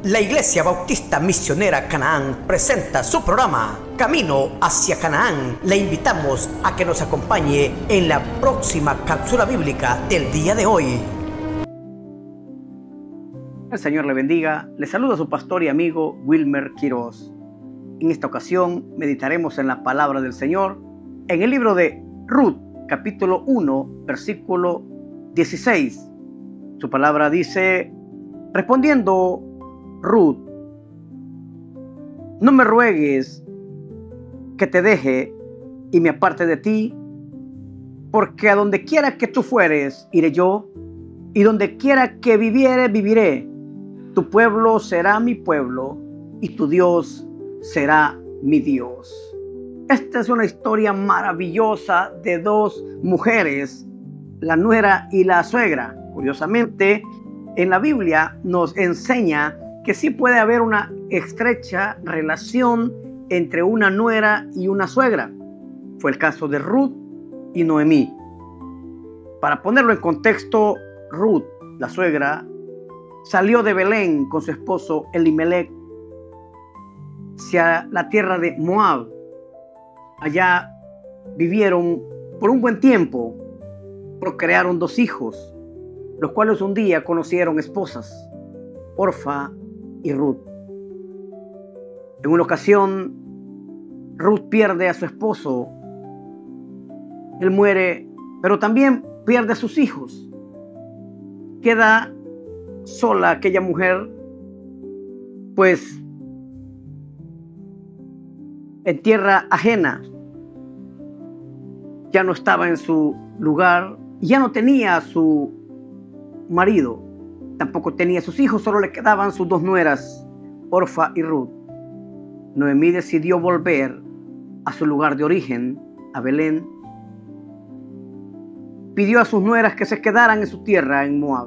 La Iglesia Bautista Misionera Canaán presenta su programa Camino hacia Canaán. Le invitamos a que nos acompañe en la próxima cápsula bíblica del día de hoy. El Señor le bendiga. Le saluda su pastor y amigo Wilmer Quiroz. En esta ocasión meditaremos en la palabra del Señor en el libro de Ruth, capítulo 1, versículo 16. Su palabra dice: respondiendo Ruth: no me ruegues que te deje y me aparte de ti, porque a donde quiera que tú fueres, iré yo, y donde quiera que viviere, viviré. Tu pueblo será mi pueblo, y tu Dios será mi Dios. Esta es una historia maravillosa de dos mujeres, la nuera y la suegra. Curiosamente, en la Biblia nos enseña que sí puede haber una estrecha relación entre una nuera y una suegra. Fue el caso de Ruth y Noemí. Para ponerlo en contexto, Ruth, la suegra, salió de Belén con su esposo Elimelech hacia la tierra de Moab. Allá vivieron por un buen tiempo, procrearon 2 hijos, los cuales un día conocieron esposas, Orfa y Ruth. En una ocasión, Ruth pierde a su esposo. Él muere, pero también pierde a sus hijos. Queda sola aquella mujer, pues en tierra ajena. Ya no estaba en su lugar, ya no tenía a su marido, tampoco tenía sus hijos, solo le quedaban sus 2 nueras, Orfa y Ruth. Noemí decidió volver a su lugar de origen, a Belén. Pidió a sus nueras que se quedaran en su tierra, en Moab.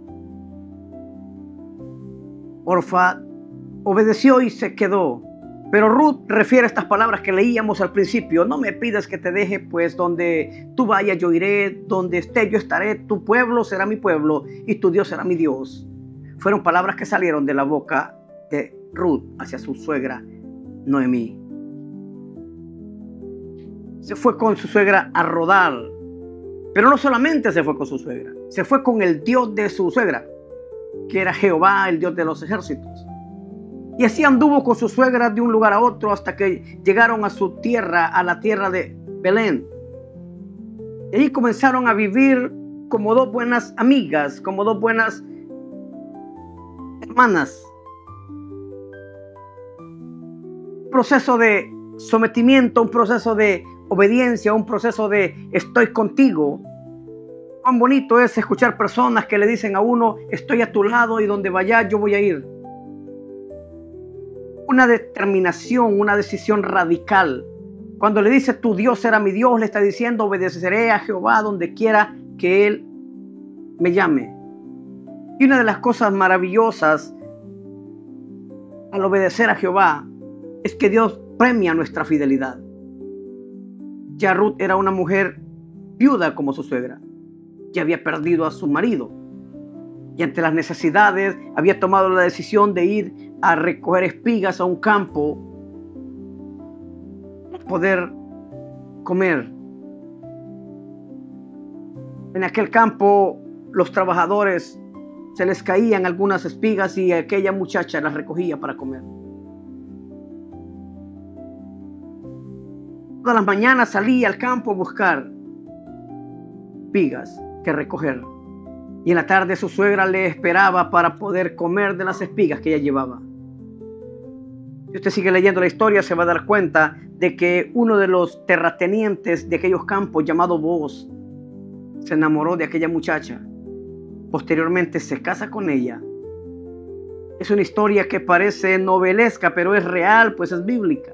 Orfa obedeció y se quedó. Pero Ruth refiere estas palabras que leíamos al principio: no me pidas que te deje, pues donde tú vayas yo iré, donde esté yo estaré, tu pueblo será mi pueblo y tu Dios será mi Dios. Fueron palabras que salieron de la boca de Ruth hacia su suegra Noemí. Se fue con su suegra a rodar, pero no solamente se fue con su suegra, se fue con el Dios de su suegra, que era Jehová, el Dios de los ejércitos. Y así anduvo con su suegra de un lugar a otro hasta que llegaron a su tierra, a la tierra de Belén. Y ahí comenzaron a vivir como 2 buenas amigas, como 2 buenas hermanas. Un proceso de sometimiento, un proceso de obediencia, un proceso de estoy contigo. Cuán bonito es escuchar personas que le dicen a uno: estoy a tu lado y donde vayas yo voy a ir. Una determinación, una decisión radical. Cuando le dice tu Dios será mi Dios, le está diciendo obedeceré a Jehová donde quiera que Él me llame. Y una de las cosas maravillosas al obedecer a Jehová es que Dios premia nuestra fidelidad. Ya Ruth era una mujer viuda como su suegra. Ya había perdido a su marido. Y ante las necesidades había tomado la decisión de ir a recoger espigas a un campo para poder comer. En aquel campo los trabajadores se les caían algunas espigas y aquella muchacha las recogía para comer. Todas las mañanas salía al campo a buscar espigas que recoger. Y en la tarde su suegra le esperaba para poder comer de las espigas que ella llevaba. Si usted sigue leyendo la historia, se va a dar cuenta de que uno de los terratenientes de aquellos campos, llamado Booz, se enamoró de aquella muchacha. Posteriormente se casa con ella. Es una historia que parece novelesca, pero es real, pues es bíblica.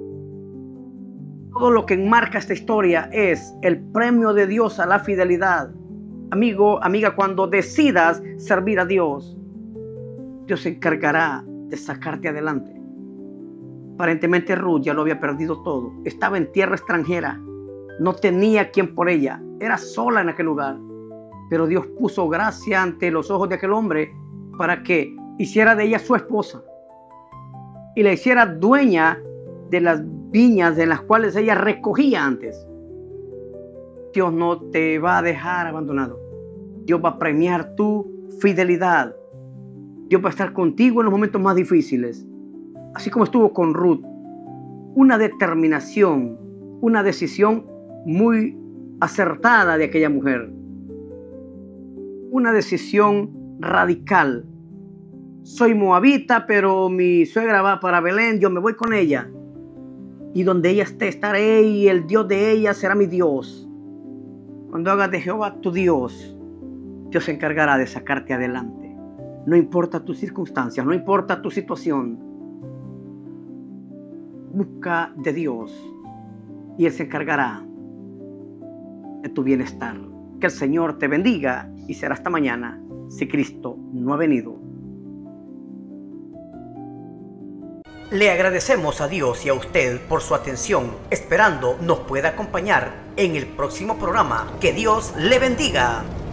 Todo lo que enmarca esta historia es el premio de Dios a la fidelidad. Amigo, amiga, cuando decidas servir a Dios, Dios se encargará de sacarte adelante. Aparentemente Ruth ya lo había perdido todo. Estaba en tierra extranjera. No tenía quien por ella. Era sola en aquel lugar. Pero Dios puso gracia ante los ojos de aquel hombre para que hiciera de ella su esposa y la hiciera dueña de las viñas de las cuales ella recogía antes. Dios no te va a dejar abandonado. Dios va a premiar tu fidelidad. Dios va a estar contigo en los momentos más difíciles. Así como estuvo con Ruth. Una determinación, una decisión muy acertada de aquella mujer. Una decisión radical. Soy moabita, pero mi suegra va para Belén, yo me voy con ella. Y donde ella esté, estaré, y el Dios de ella será mi Dios. Cuando hagas de Jehová tu Dios, Dios se encargará de sacarte adelante. No importa tus circunstancias, no importa tu situación. Busca de Dios y Él se encargará de tu bienestar. Que el Señor te bendiga y será hasta mañana si Cristo no ha venido. Le agradecemos a Dios y a usted por su atención, esperando nos pueda acompañar en el próximo programa. Que Dios le bendiga.